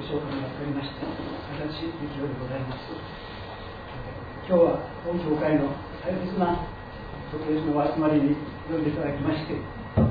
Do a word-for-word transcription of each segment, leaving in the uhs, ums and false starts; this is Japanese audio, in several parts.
紹介がありました私力でございます。今日は本教会の大切な特別のお集まりに呼んでいただきまして、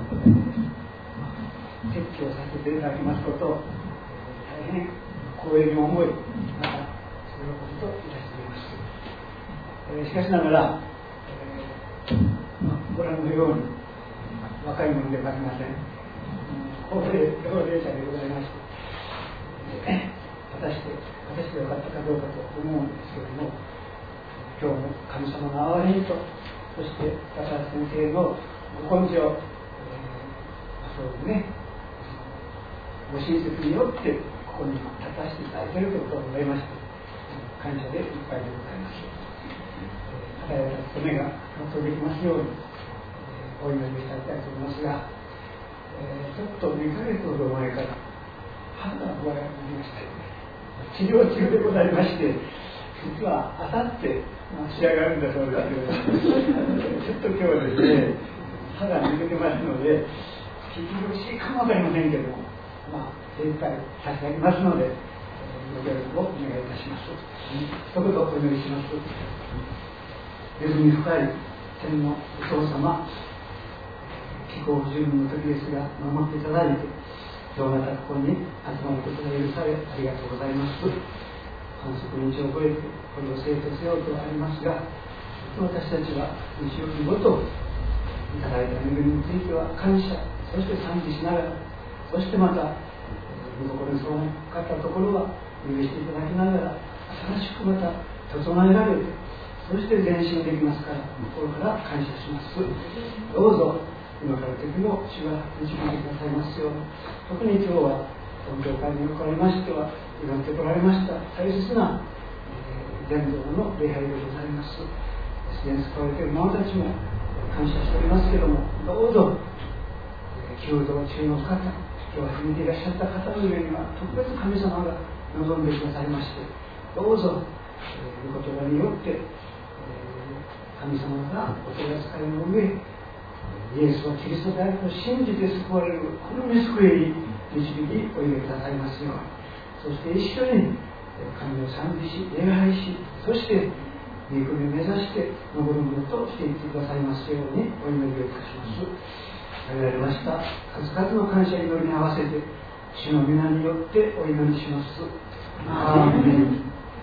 説教させていただきますことを大変光栄に思い、またそれをこといたしています。えー、しかしながら、えーまあ、ご覧のように若い者ではありません。高齢高齢者でございまして、えー、果たして私でよかったかどうかと思うんですけれども、今日も神様の憐れみと、そして高橋先生のご根性、えー、そうですね、ご親切によってここに立たせていただいているということがございまして、感謝でいっぱいでございます。与えられた務めが完走できますように、えー、お祈りしたいと思いますが、えー、ちょっとにかげつほど前から歯が具合がありまして、治療中でございまして、実はあさって仕上がるんだそうですけど、ちょっと今日はですね、歯が抜けてますので、聞き苦しいかもわかりませんけども、まあ、精一杯差し上げますので、ご協力をお願いいたします。一言お祈りします。恵み深い天のお父様、気候不十分の時ですが、守っていただいて、今日またここに集まることが許され、ありがとうございます。観測日を超えて、これを生徒せようとありますが、私たちは日曜日ごといただいた恵みについては感謝、そして賛美しながら、そしてまた、見心にそうなかったところは許していただきながら、新しくまた整えられて、そして前進できますから、心から感謝します。どうぞ今から時も主が導いてくださいますように。特に今日は本教会におかれましては祈ってこられました大切な、えー、伝道の礼拝でございます。すでに救われている者たちも感謝しておりますけれども、どうぞ、えー、求道中の方、今日初めていらっしゃった方の上には特別神様が望んでくださいまして、どうぞ、えー、御言葉によって、えー、神様がお取り扱いの上、イエスはキリストであると信じて救われるこの御救いに導きお入れくださいますように。そして一緒に神を賛美し礼拝し、そして御国を目指して登るものとしていってくださいますようにお祈りをいたします。挙げられました数々の感謝祈りに合わせて主の皆によってお祈りします。アーメン。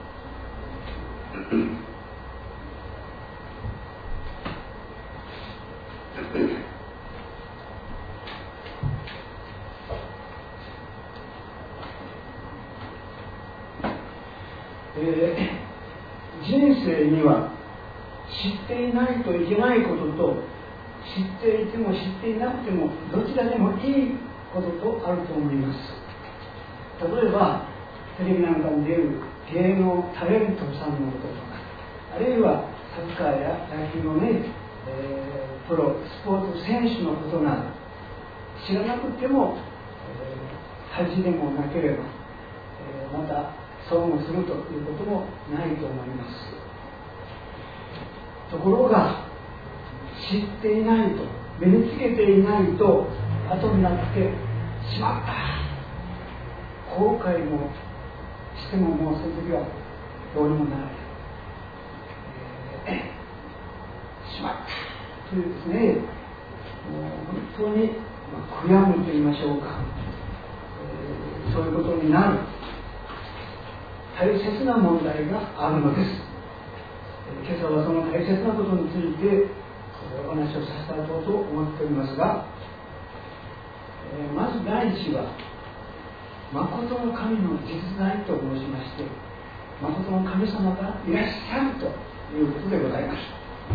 えー、人生には知っていないといけないことと、知っていても知っていなくてもどちらでもいいこととあると思います。例えばテレビなんかに出る芸能タレントさんのこととか、あるいはサッカーや野球のね、えー、プロスポーツ選手のことなど、知らなくても、えー、恥でもなければ、えー、また損をするということもないと思います。ところが知っていないと、身につけていないと、後になってしまった、後悔もしてももうその時はどうにもならない、えー、しまったというですね、もう本当に、まあ、悔やむと言いましょうか、えー、そういうことになる大切な問題があるのです。今朝はその大切なことについてお話をさせたいと思っておりますが、えー、まず第一は誠の神の実在と申しまして、誠の神様がいらっしゃるということでございます。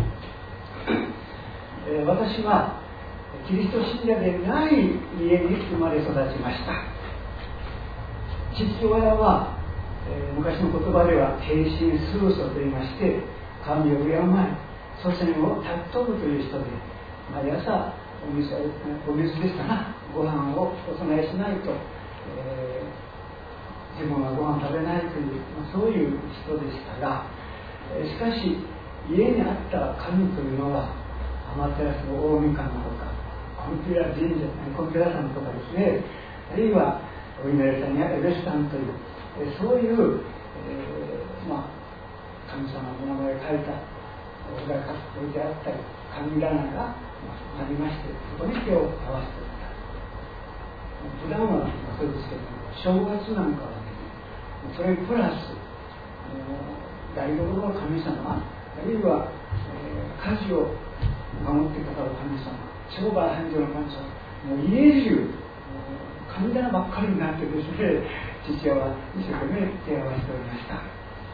えー、私はキリスト信者でない家に生まれ育ちました。父親はえー、昔の言葉では敬信崇祖と言いまして、神を敬い祖先を尊ぶという人で、毎朝お水、お水でしたらご飯をお供えしないと、えー、自分はご飯食べないという、まあ、そういう人でしたが、えー、しかし家にあった神というのは天照大神様とかコンピュラ神社、コンピュラさんとかですね、あるいは、 お稲荷さんやエベスさんという、えー、そういう、えーまあ、神様の名前を書いたおが置いてあったり神棚がありまして、そこに手を合わせていた。普段はそうですけど、正月なんかはね、それプラス台所の神様、あるいは、えー、家事を守ってくださる神様、商売繁盛の神様、もう家中神棚ばっかりになってですね、父親は一生懸命手を合わせておりました。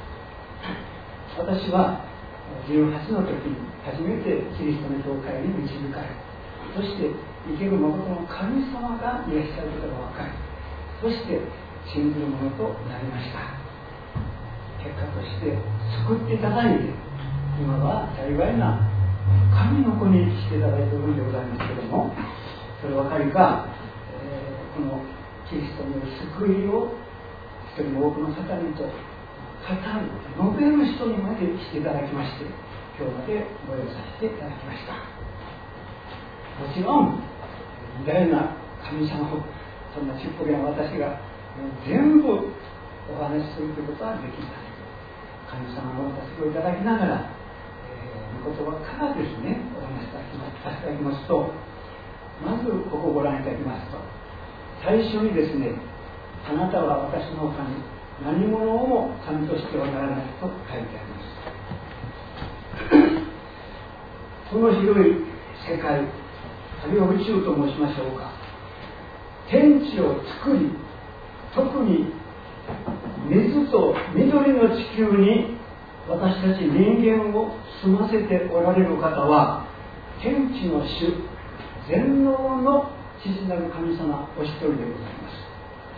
私はじゅうはちの時に初めてキリストの教会に導かれ、そして生ける誠の神様がいらっしゃることが分かり、そして信じるものとなりました。結果として救っていただいて、今は幸いな神の子にしていただいているのでございますけれども、それお分かりか、えー、このキリストによる救いを一人も多くの方にと語る、述べる人にまでしていただきまして、今日までご用意させていただきました。もちろん偉大な神様をそんなちっぽけな私が全部お話しするということはできません。神様のお助けをいただきながら、えー、御言葉からですねお話しさせていただきますと、まずここをご覧いただきますと、最初にですね、あなたは私の神、何者をも神としてはならないと書いてあります。この広い世界、あるいは宇宙と申しましょうか、天地を作り、特に水と緑の地球に私たち人間を住ませておられる方は、天地の主、全能の父なる神様お一人でございます。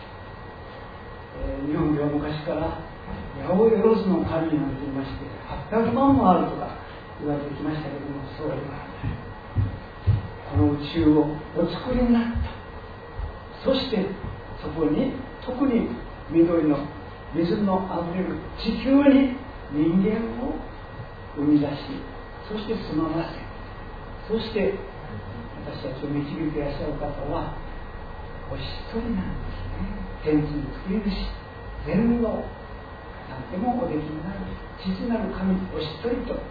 日本では昔から八百万の神になっていまして、はっぴゃくまんもあるとか言われてきましたけれども、そうではない。この宇宙をお作りになった。そしてそこに特に緑の水のあふれる地球に人間を生み出し、そして住まわせ、そして私たちを導いていらっしゃる方はお一人なんですね。天地の作り主、全能、何でもおできになる父なる神お一人ということでござい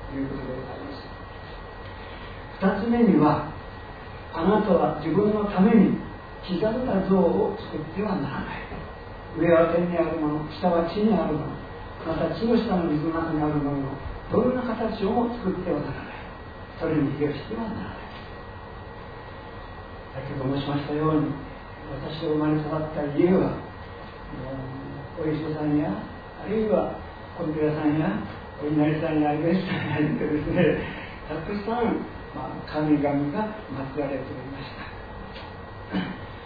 ます。二つ目には、あなたは自分のために刻んだ像を作ってはならない。上は天にあるもの、下は地にあるもの、また地の下の水の中にあるもののどんな形をも作ってはならない。それに比較してはならない。先ほど申しましたように、私が生まれ育った家はお医者さんや、あるいはコンピュラさんやお稲荷さんやイベスさんやいてですね、たくさん、まあ、神々が祀られておりました。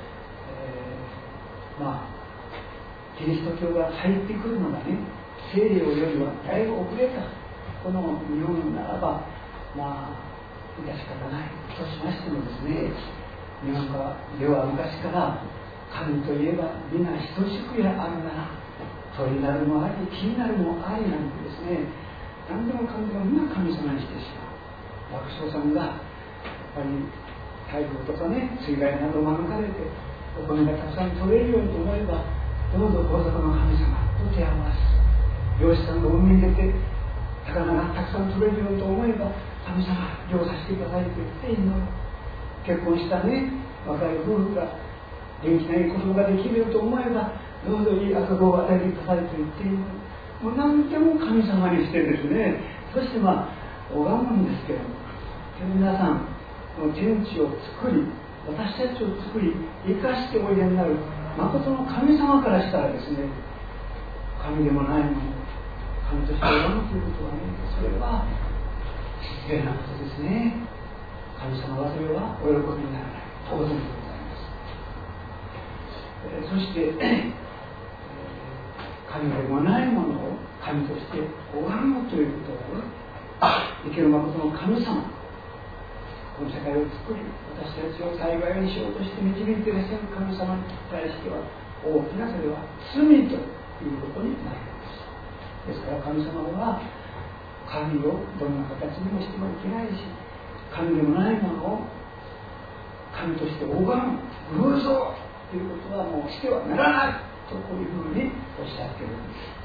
えー、まあキリスト教が入ってくるのがね、西洋よりはだいぶ遅れたこの日本ならば、まあ致し方ないとしましてもですね、日本では昔から神といえば皆等しくあるなら、鳥なるもあり木なるもありなんてですね、何でもかんでも皆神様にしてしまう。楽勝さんがやっぱり台風とかね、水害などを免れてお米がたくさん取れるようにと思えば、どうぞ皇族の神様と手を合わす。漁師さんが海に出て魚がたくさん取れるようにと思えば、神様漁させてくださいと言って祈る。結婚したね、若い夫婦が元気ない子供ができるよと思えば、どうぞいい赤子を与えてくださいと言っている。もう何でも神様にしてですね、そしてまあ拝むんですけども、皆さんこの天地を作り、私たちを作り生かしておいでになる誠の神様からしたらですね、神でもないもの神として拝むということはね、それは失礼なことですね。神様はそれはお喜びにならない、当然でございます。えー、そして、えー、神でもないものを神として拝むということはね、生ける誠の神様、この世界を作り私たちを幸いにしようとして導いていらっしゃる神様に対しては大きなそれは罪ということになるんです。ですから神様は神をどんな形にもしてもいけないし、神でもないものを神として拝む偶像ということはもうしてはならないとこういうふうにおっしゃっているんです。